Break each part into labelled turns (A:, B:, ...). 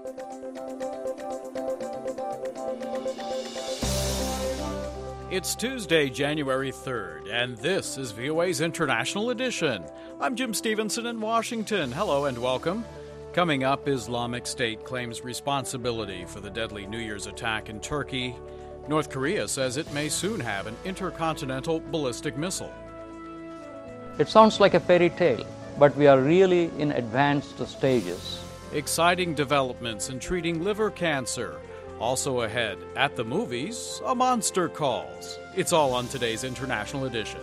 A: It's Tuesday, January 3rd, and this is VOA's International Edition. I'm Jim Stevenson in Washington. Hello and welcome. Coming up, Islamic State claims responsibility for the deadly New Year's attack in Turkey. North Korea says it may soon have an intercontinental ballistic missile.
B: It sounds like a fairy tale, but we are really in advanced stages.
A: Exciting developments in treating liver cancer. Also ahead, at the movies, a monster calls. It's all on today's International Edition.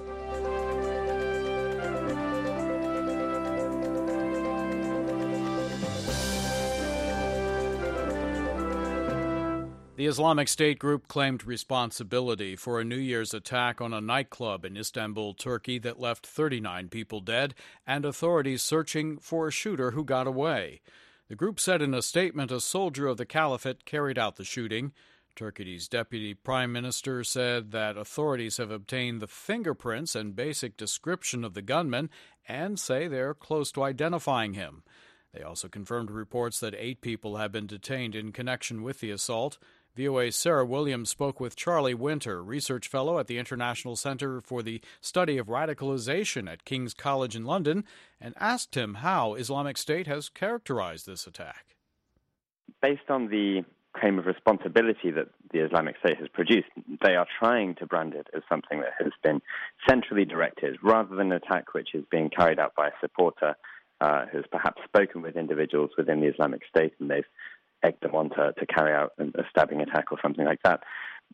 A: The Islamic State group claimed responsibility for a New Year's attack on a nightclub in Istanbul, Turkey, that left 39 people dead and authorities searching for a shooter who got away. The group said in a statement a soldier of the caliphate carried out the shooting. Turkey's deputy prime minister said that authorities have obtained the fingerprints and basic description of the gunman and say they're close to identifying him. They also confirmed reports that 8 people have been detained in connection with the assault. VOA's Sarah Williams spoke with Charlie Winter, research fellow at the International Center for the Study of Radicalization at King's College in London, and asked him how Islamic State has characterized this attack.
C: Based on the claim of responsibility that the Islamic State has produced, they are trying to brand it as something that has been centrally directed, rather than an attack which is being carried out by a supporter who's perhaps spoken with individuals within the Islamic State and they've egged them on to carry out a stabbing attack or something like that.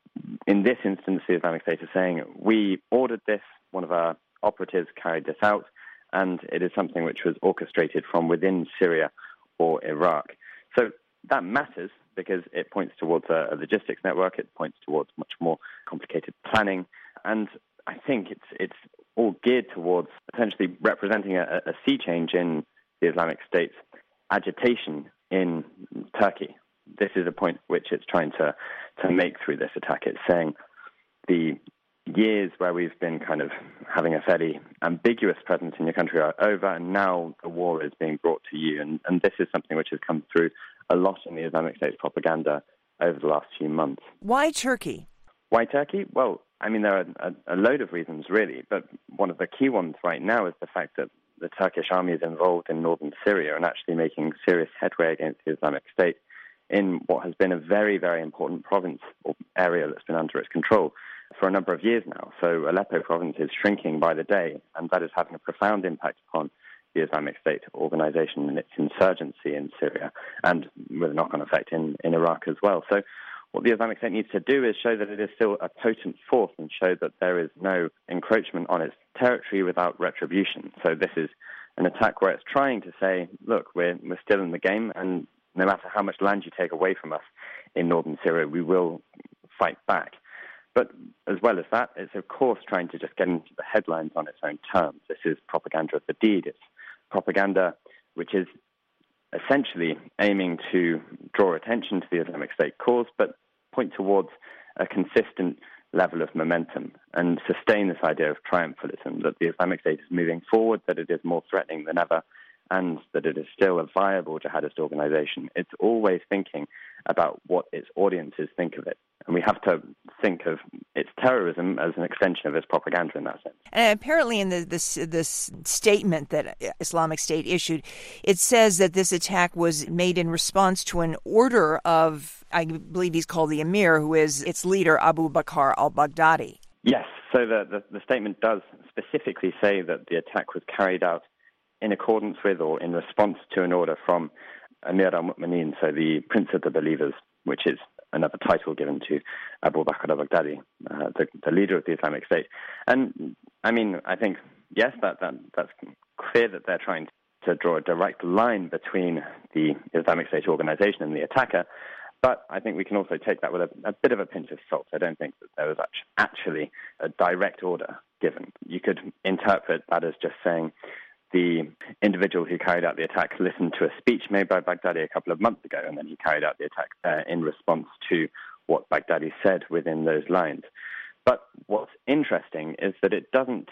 C: In this instance, the Islamic State is saying, we ordered this, one of our operatives carried this out, and it is something which was orchestrated from within Syria or Iraq. So that matters because it points towards a logistics network, it points towards much more complicated planning, and I think it's all geared towards essentially representing a sea change in the Islamic State's agitation in Turkey. This is a point which it's trying to make through this attack. It's saying the years where we've been kind of having a fairly ambiguous presence in your country are over, and now the war is being brought to you. And this is something which has come through a lot in the Islamic State's propaganda over the last few months.
D: Why Turkey?
C: Why Turkey? Well, I mean, there are a load of reasons, really, but one of the key ones right now is the fact that the Turkish army is involved in northern Syria and actually making serious headway against the Islamic State in what has been a very, very important province or area that's been under its control for a number of years now. So Aleppo province is shrinking by the day, and that is having a profound impact upon the Islamic State organization and its insurgency in Syria, and with a knock-on effect in Iraq as well. So what the Islamic State needs to do is show that it is still a potent force and show that there is no encroachment on its territory without retribution. So this is an attack where it's trying to say, look, we're still in the game, and no matter how much land you take away from us in northern Syria, we will fight back. But as well as that, it's of course trying to just get into the headlines on its own terms. This is propaganda of the deed. It's propaganda which is essentially aiming to draw attention to the Islamic State cause, but point towards a consistent level of momentum and sustain this idea of triumphalism, that the Islamic State is moving forward, that it is more threatening than ever, and that it is still a viable jihadist organization. It's always thinking about what its audiences think of it. And we have to think of its terrorism as an extension of its propaganda in that sense.
D: And apparently in this statement that Islamic State issued, it says that this attack was made in response to an order of, I believe he's called the Emir, who is its leader, Abu Bakr al-Baghdadi.
C: Yes, so the statement does specifically say that the attack was carried out in accordance with or in response to an order from Amir al-Mu'mineen, so the Prince of the Believers, which is another title given to Abu Bakr al-Baghdadi, the leader of the Islamic State. And, I mean, I think, yes, that's clear that they're trying to draw a direct line between the Islamic State organization and the attacker, but I think we can also take that with a bit of a pinch of salt. I don't think that there was actually a direct order given. You could interpret that as just saying the individual who carried out the attack listened to a speech made by Baghdadi a couple of months ago, and then he carried out the attack in response to what Baghdadi said within those lines. But what's interesting is that it doesn't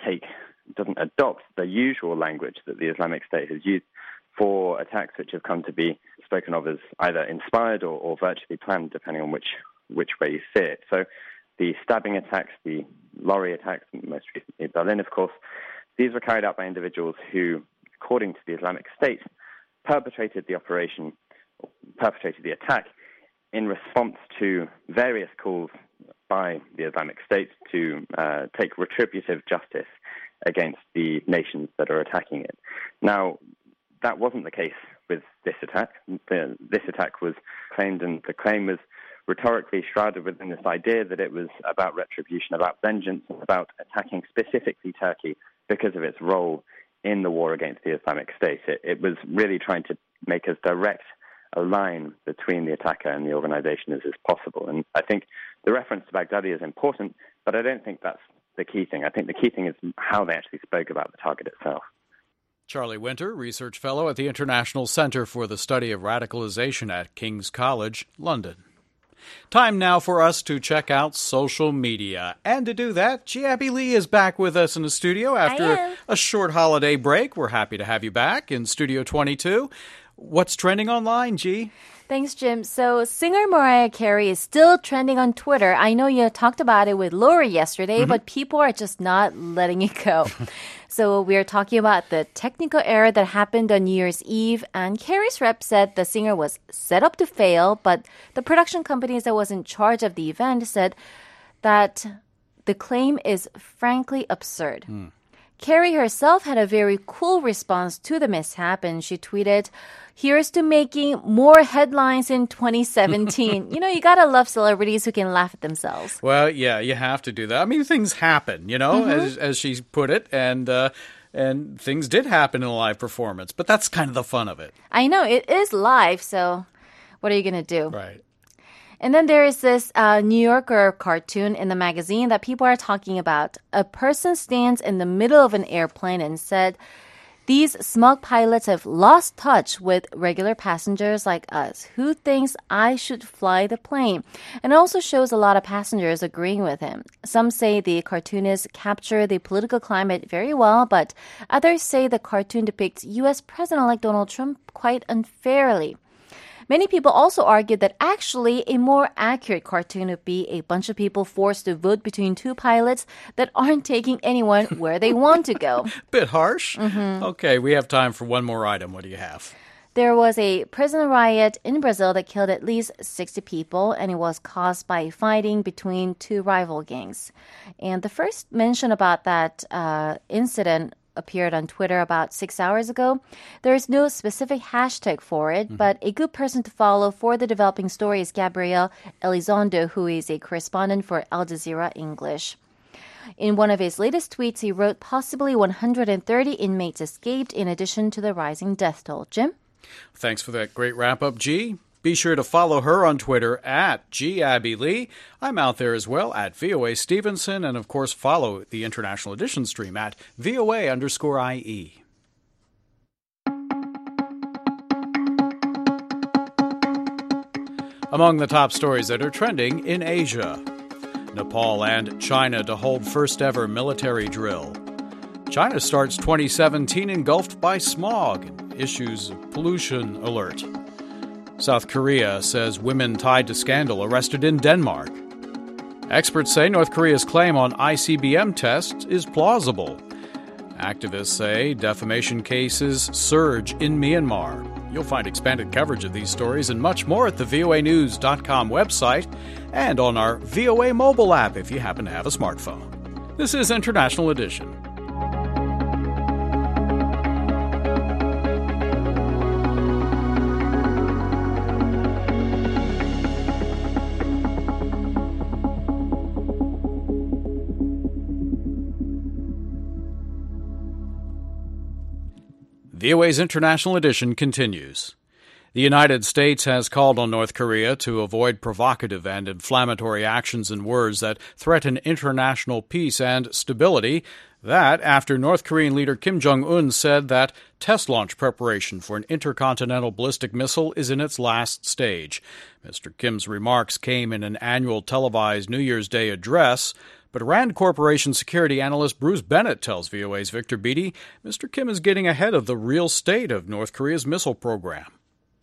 C: adopt the usual language that the Islamic State has used for attacks which have come to be spoken of as either inspired or virtually planned, depending on which way you see it. So the stabbing attacks, the lorry attacks, and most recently Berlin, of course, these were carried out by individuals who, according to the Islamic State, perpetrated the attack in response to various calls by the Islamic State to take retributive justice against the nations that are attacking it. Now, that wasn't the case with this attack. This attack was claimed, and the claim was rhetorically shrouded within this idea that it was about retribution, about vengeance, about attacking specifically Turkey because of its role in the war against the Islamic State. It was really trying to make as direct a line between the attacker and the organization as is possible. And I think the reference to Baghdadi is important, but I don't think that's the key thing. I think the key thing is how they actually spoke about the target itself.
A: Charlie Winter, Research Fellow at the International Center for the Study of Radicalization at King's College, London. Time now for us to check out social media. And to do that, G. Abby Lee is back with us in the studio after a short holiday break. We're happy to have you back in Studio 22. What's trending online, G?
E: Thanks, Jim. So singer Mariah Carey is still trending on Twitter. I know you talked about it with Lori yesterday, but people are just not letting it go. So we are talking about the technical error that happened on New Year's Eve, and Carey's rep said the singer was set up to fail, but the production company that was in charge of the event said that the claim is frankly absurd. Carey herself had a very cool response to the mishap, and she tweeted, "Here's to making more headlines in 2017. You know, you gotta love celebrities who can laugh at themselves.
A: Well, yeah, you have to do that. I mean, things happen, as she put it, and things did happen in a live performance, but that's kind of the fun of it.
E: I know, it is live, so what are you gonna do?
A: Right.
E: And then there is this New Yorker cartoon in the magazine that people are talking about. A person stands in the middle of an airplane and said, "These smug pilots have lost touch with regular passengers like us. Who thinks I should fly the plane?" And it also shows a lot of passengers agreeing with him. Some say the cartoonists capture the political climate very well, but others say the cartoon depicts U.S. President-elect Donald Trump quite unfairly. Many people also argued that actually a more accurate cartoon would be a bunch of people forced to vote between two pilots that aren't taking anyone where they want to go.
A: Bit harsh. Okay, we have time for one more item. What do you have?
E: There was a prison riot in Brazil that killed at least 60 people, and it was caused by fighting between two rival gangs. And the first mention about that incident appeared on Twitter about 6 hours ago. There is no specific hashtag for it, but a good person to follow for the developing story is Gabriel Elizondo, who is a correspondent for Al Jazeera English. In one of his latest tweets, he wrote possibly 130 inmates escaped in addition to the rising death toll. Jim?
A: Thanks for that great wrap-up, G. Be sure to follow her on Twitter at @GAbbyLee. I'm out there as well at VOA Stevenson. And, of course, follow the International Edition stream at VOA_IE. Among the top stories that are trending in Asia. Nepal and China to hold first-ever military drill. China starts 2017 engulfed by smog and issues a pollution alert. South Korea says women tied to scandal arrested in Denmark. Experts say North Korea's claim on ICBM tests is plausible. Activists say defamation cases surge in Myanmar. You'll find expanded coverage of these stories and much more at the voanews.com website and on our VOA mobile app if you happen to have a smartphone. This is International Edition. VOA's International Edition continues. The United States has called on North Korea to avoid provocative and inflammatory actions and words that threaten international peace and stability. That after North Korean leader Kim Jong-un said that test launch preparation for an intercontinental ballistic missile is in its last stage. Mr. Kim's remarks came in an annual televised New Year's Day address. But Rand Corporation security analyst Bruce Bennett tells VOA's Victor Beattie Mr. Kim is getting ahead of the real state of North Korea's missile program.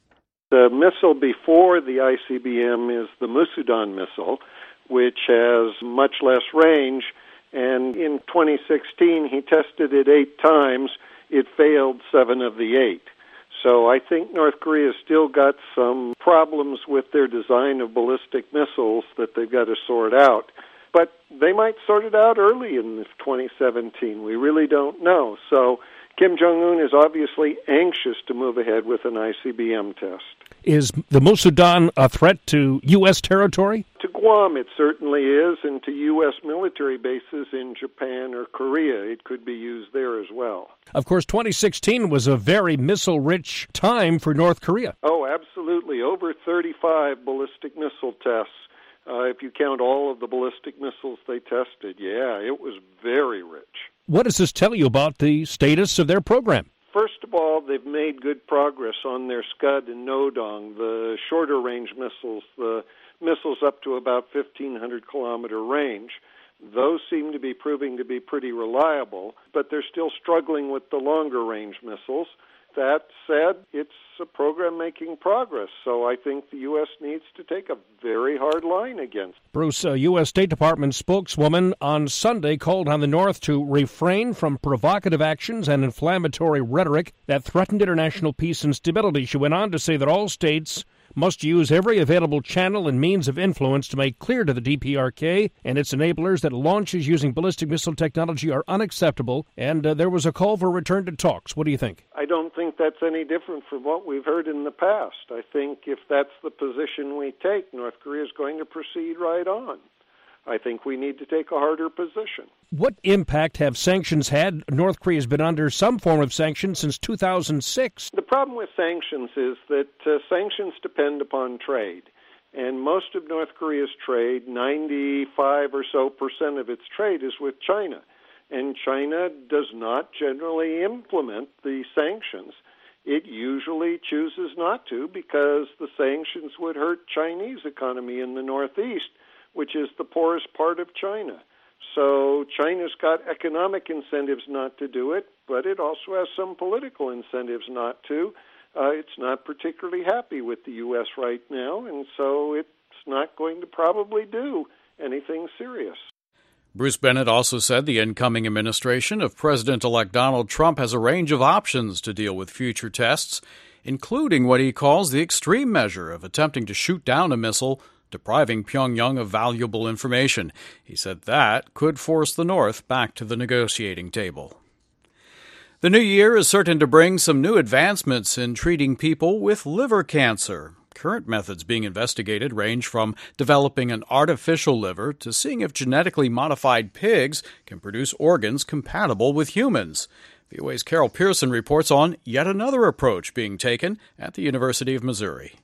F: The missile before the ICBM is the Musudan missile, which has much less range, and in 2016 he tested it 8 times. It failed 7 of the 8. So I think North Korea's still got some problems with their design of ballistic missiles that they've got to sort out. But they might sort it out early in 2017. We really don't know. So Kim Jong-un is obviously anxious to move ahead with an ICBM test.
G: Is the Musudan a threat to U.S. territory?
F: To Guam, it certainly is, and to U.S. military bases in Japan or Korea. It could be used there as well.
G: Of course, 2016 was a very missile-rich time for North Korea.
F: Oh, absolutely. Over 35 ballistic missile tests. If you count all of the ballistic missiles they tested, yeah, it was very rich.
G: What does this tell you about the status of their program?
F: First of all, they've made good progress on their Scud and Nodong, the shorter-range missiles, the missiles up to about 1,500-kilometer range. Those seem to be proving to be pretty reliable, but they're still struggling with the longer-range missiles. That said, it's a program making progress, so I think the U.S. needs to take a very hard line against it.
G: Bruce, a U.S. State Department spokeswoman on Sunday called on the North to refrain from provocative actions and inflammatory rhetoric that threatened international peace and stability. She went on to say that all states must use every available channel and means of influence to make clear to the DPRK and its enablers that launches using ballistic missile technology are unacceptable, and there was a call for return to talks. What do you think?
F: I don't think that's any different from what we've heard in the past. I think if that's the position we take, North Korea is going to proceed right on. I think we need to take a harder position.
G: What impact have sanctions had? North Korea has been under some form of sanctions since 2006.
F: The problem with sanctions is that sanctions depend upon trade. And most of North Korea's trade, 95% or so of its trade, is with China. And China does not generally implement the sanctions. It usually chooses not to because the sanctions would hurt Chinese economy in the Northeast, which is the poorest part of China. So China's got economic incentives not to do it, but it also has some political incentives not to. It's not particularly happy with the U.S. right now, and so it's not going to probably do anything serious.
A: Bruce Bennett also said the incoming administration of President-elect Donald Trump has a range of options to deal with future tests, including what he calls the extreme measure of attempting to shoot down a missile, depriving Pyongyang of valuable information. He said that could force the North back to the negotiating table. The new year is certain to bring some new advancements in treating people with liver cancer. Current methods being investigated range from developing an artificial liver to seeing if genetically modified pigs can produce organs compatible with humans. VOA's Carol Pearson reports on yet another approach being taken at the University of Missouri.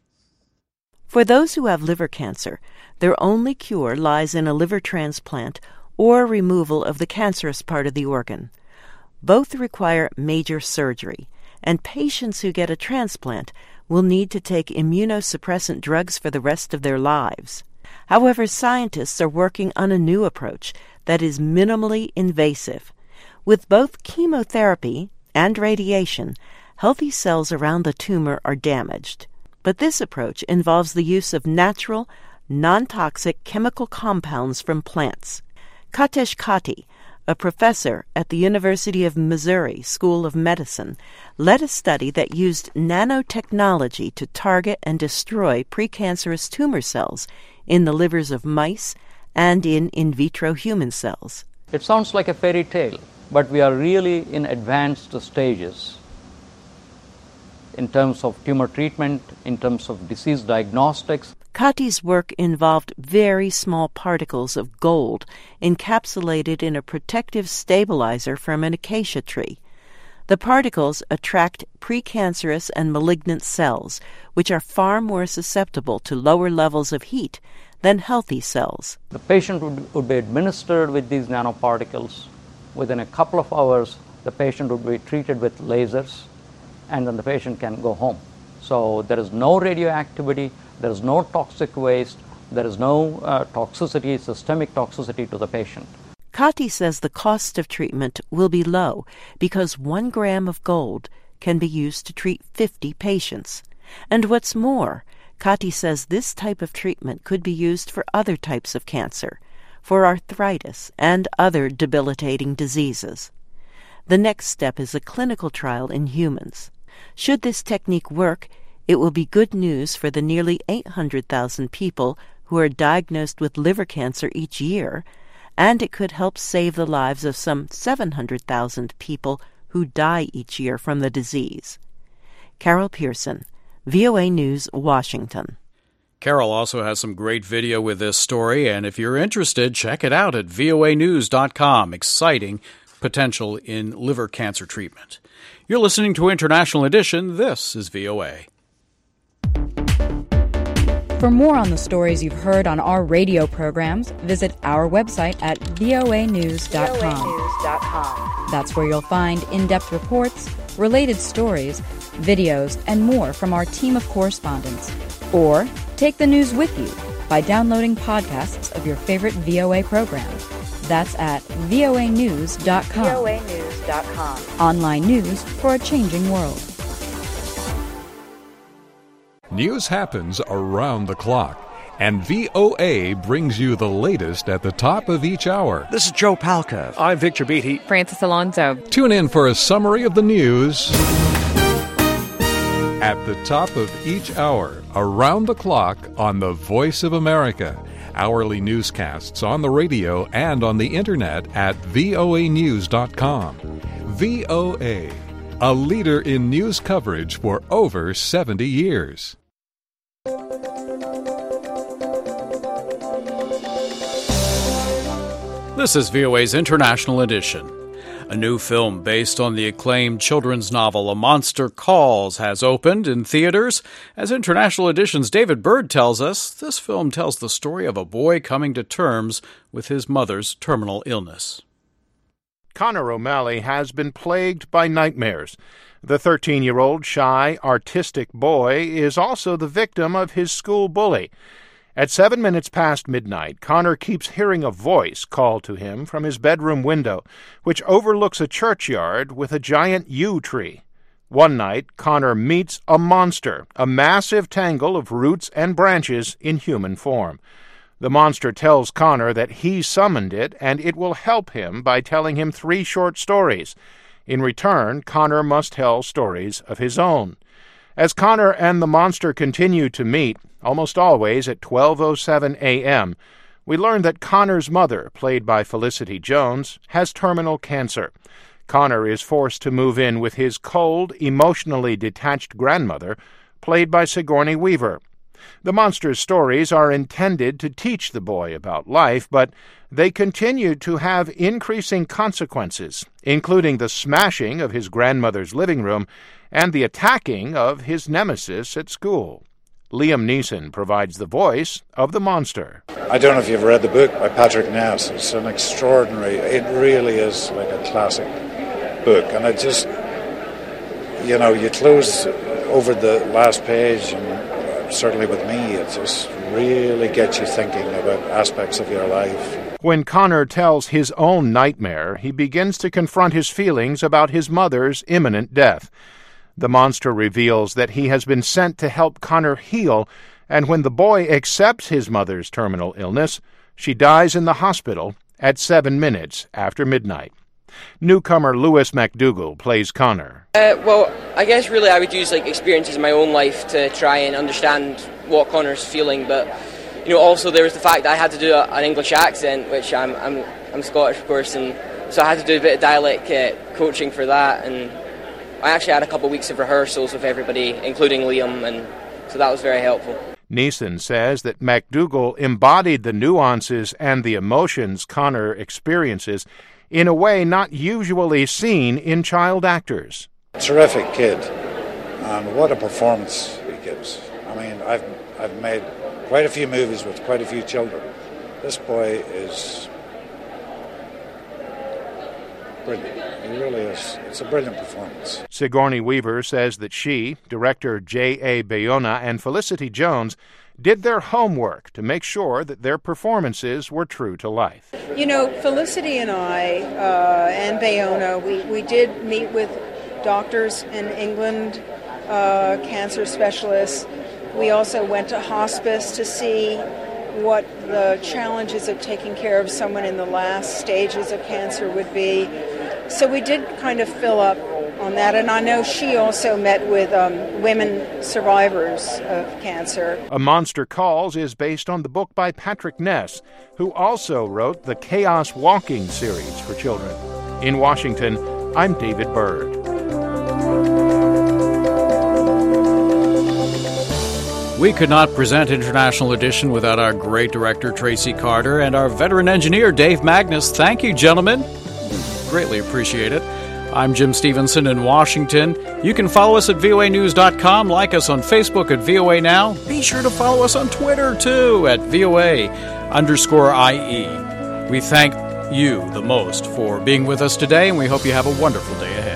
H: For those who have liver cancer, their only cure lies in a liver transplant or removal of the cancerous part of the organ. Both require major surgery, and patients who get a transplant will need to take immunosuppressant drugs for the rest of their lives. However, scientists are working on a new approach that is minimally invasive. With both chemotherapy and radiation, healthy cells around the tumor are damaged. But this approach involves the use of natural, non-toxic chemical compounds from plants. Katesh Kati, a professor at the University of Missouri School of Medicine, led a study that used nanotechnology to target and destroy precancerous tumor cells in the livers of mice and in vitro human cells.
B: It sounds like a fairy tale, but we are really in advanced stages in terms of tumor treatment, in terms of disease diagnostics.
H: Kati's work involved very small particles of gold encapsulated in a protective stabilizer from an acacia tree. The particles attract precancerous and malignant cells, which are far more susceptible to lower levels of heat than healthy cells.
B: The patient would be administered with these nanoparticles. Within a couple of hours, the patient would be treated with lasers, and then the patient can go home. So there is no radioactivity, there is no toxic waste, there is no toxicity, systemic toxicity to the patient.
H: Kati says the cost of treatment will be low because 1 gram of gold can be used to treat 50 patients. And what's more, Kati says this type of treatment could be used for other types of cancer, for arthritis and other debilitating diseases. The next step is a clinical trial in humans. Should this technique work, it will be good news for the nearly 800,000 people who are diagnosed with liver cancer each year, and it could help save the lives of some 700,000 people who die each year from the disease. Carol Pearson, VOA News, Washington.
A: Carol also has some great video with this story, and if you're interested, check it out at voanews.com. Exciting potential in liver cancer treatment. You're listening to International Edition. This is VOA.
I: For more on the stories you've heard on our radio programs, visit our website at voanews.com. That's where you'll find in-depth reports, related stories, videos, and more from our team of correspondents. Or take the news with you by downloading podcasts of your favorite VOA programs. That's at voanews.com.
J: voanews.com.
I: Online news for a changing world.
K: News happens around the clock, and VOA brings you the latest at the top of each hour.
L: This is Joe Palca.
M: I'm Victor Beatty.
N: Francis Alonso.
K: Tune in for a summary of the news at the top of each hour, around the clock on the Voice of America. Hourly newscasts on the radio and on the internet at voanews.com. VOA, a leader in news coverage for over 70 years.
A: This is VOA's International Edition. A new film based on the acclaimed children's novel A Monster Calls has opened in theaters. As International Edition's David Bird tells us, this film tells the story of a boy coming to terms with his mother's terminal illness.
O: Connor O'Malley has been plagued by nightmares. The 13-year-old shy, artistic boy is also the victim of his school bully. At 7 minutes past midnight, Connor keeps hearing a voice call to him from his bedroom window, which overlooks a churchyard with a giant yew tree. One night, Connor meets a monster, a massive tangle of roots and branches in human form. The monster tells Connor that he summoned it, and it will help him by telling him 3 short stories. In return, Connor must tell stories of his own. As Connor and the monster continue to meet, almost always at 12:07 a.m., we learn that Connor's mother, played by Felicity Jones, has terminal cancer. Connor is forced to move in with his cold, emotionally detached grandmother, played by Sigourney Weaver. The monster's stories are intended to teach the boy about life, but they continue to have increasing consequences, including the smashing of his grandmother's living room and the attacking of his nemesis at school. Liam Neeson provides the voice of the monster.
P: I don't know if you've read the book by Patrick Ness. It's an extraordinary, it really is like a classic book. And it just, you close over the last page, and certainly with me, it just really gets you thinking about aspects of your life.
O: When Connor tells his own nightmare, he begins to confront his feelings about his mother's imminent death. The monster reveals that he has been sent to help Connor heal, and when the boy accepts his mother's terminal illness, she dies in the hospital at 7 minutes after midnight. Newcomer Lewis McDougall plays Connor.
Q: Well, I guess really I would use experiences in my own life to try and understand what Connor's feeling, but also there was the fact that I had to do an English accent, which I'm Scottish, of course, and so I had to do a bit of dialect coaching for that, and I actually had a couple of weeks of rehearsals with everybody, including Liam, and so that was very helpful.
O: Neeson says that McDougall embodied the nuances and the emotions Connor experiences in a way not usually seen in child actors.
P: Terrific kid, and what a performance he gives. I mean, I've made quite a few movies with quite a few children. This boy is brilliant. He really is. It's a brilliant performance.
O: Sigourney Weaver says that she, director J.A. Bayona, and Felicity Jones did their homework to make sure that their performances were true to life.
R: Felicity and I and Bayona, we did meet with doctors in England cancer specialists. We also went to hospice to see what the challenges of taking care of someone in the last stages of cancer would be. So we did kind of fill up on that, and I know she also met with women survivors of cancer.
O: A Monster Calls is based on the book by Patrick Ness, who also wrote the Chaos Walking series for children. In Washington, I'm David Byrd.
A: We could not present International Edition without our great director, Tracy Carter, and our veteran engineer, Dave Magnus. Thank you, gentlemen. Greatly appreciate it. I'm Jim Stevenson in Washington. You can follow us at voanews.com, like us on Facebook at VOA Now. Be sure to follow us on Twitter, too, at VOA_IE. We thank you the most for being with us today, and we hope you have a wonderful day ahead.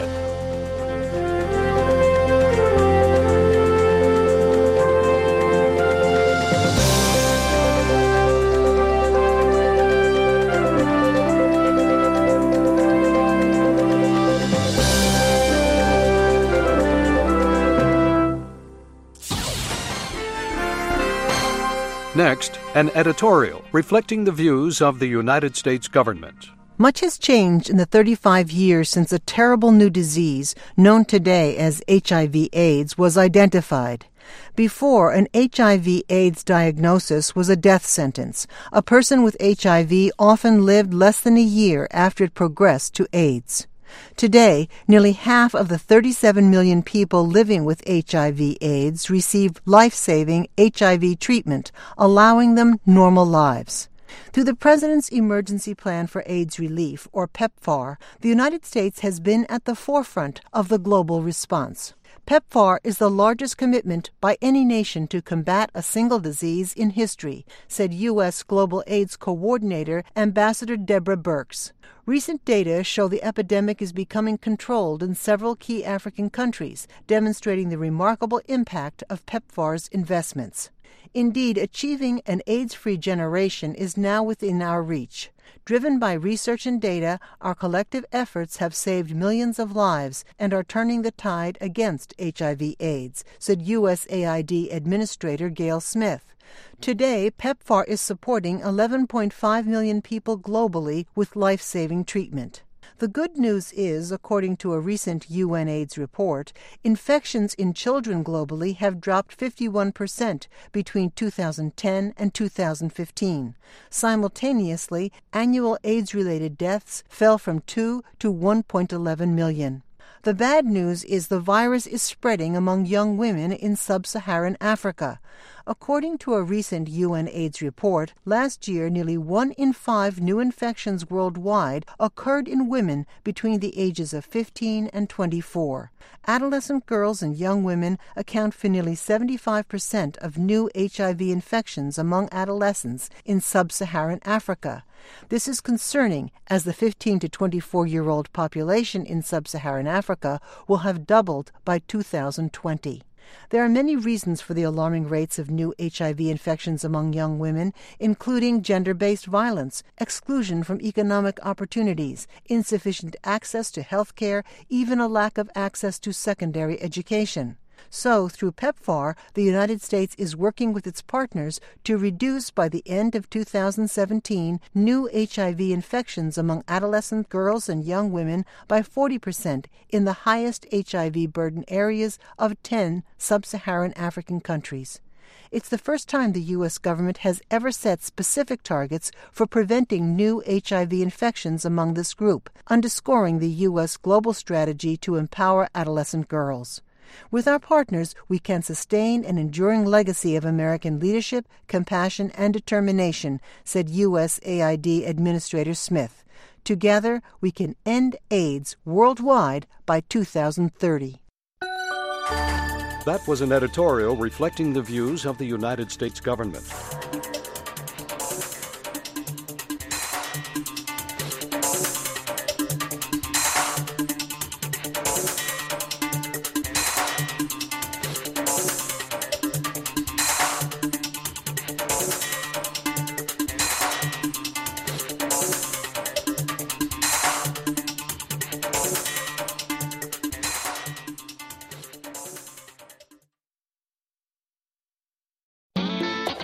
J: Next, an editorial reflecting the views of the United States government.
L: Much has changed in the 35 years since a terrible new disease, known today as HIV/AIDS, was identified. Before, an HIV/AIDS diagnosis was a death sentence. A person with HIV often lived less than a year after it progressed to AIDS. Today, nearly half of the 37 million people living with HIV/AIDS receive life-saving HIV treatment, allowing them normal lives. Through the President's Emergency Plan for AIDS Relief, or PEPFAR, the United States has been at the forefront of the global response. PEPFAR is the largest commitment by any nation to combat a single disease in history, said U.S. Global AIDS Coordinator Ambassador Deborah Birx. Recent data show the epidemic is becoming controlled in several key African countries, demonstrating the remarkable impact of PEPFAR's investments. Indeed, achieving an AIDS-free generation is now within our reach. Driven by research and data, our collective efforts have saved millions of lives and are turning the tide against HIV/AIDS, said USAID Administrator Gail Smith. Today, PEPFAR is supporting 11.5 million people globally with life-saving treatment. The good news is, according to a recent UNAIDS report, infections in children globally have dropped 51% between 2010 and 2015. Simultaneously, annual AIDS-related deaths fell from 2 to 1.11 million. The bad news is the virus is spreading among young women in sub-Saharan Africa. According to a recent UNAIDS report, last year nearly 1 in 5 new infections worldwide occurred in women between the ages of 15 and 24. Adolescent girls and young women account for nearly 75% of new HIV infections among adolescents in sub-Saharan Africa. This is concerning, as the 15 to 24-year-old population in sub-Saharan Africa will have doubled by 2020. There are many reasons for the alarming rates of new HIV infections among young women, including gender-based violence, exclusion from economic opportunities, insufficient access to health care, even a lack of access to secondary education. So, through PEPFAR, the United States is working with its partners to reduce by the end of 2017 new HIV infections among adolescent girls and young women by 40% in the highest HIV burden areas of 10 sub-Saharan African countries. It's the first time the U.S. government has ever set specific targets for preventing new HIV infections among this group, underscoring the U.S. global strategy to empower adolescent girls. With our partners, we can sustain an enduring legacy of American leadership, compassion, and determination, said USAID Administrator Smith. Together, we can end AIDS worldwide by 2030.
J: That was an editorial reflecting the views of the United States government.